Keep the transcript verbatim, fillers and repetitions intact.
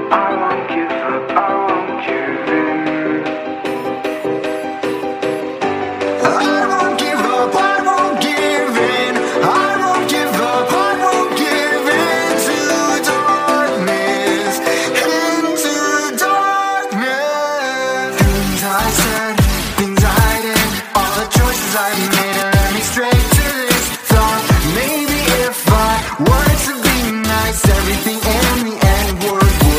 I won't give up, I won't give in. I won't give up, I won't give in. I won't give up, I won't give in to darkness, into darkness. Things I said, things I did, all the choices I made led me straight to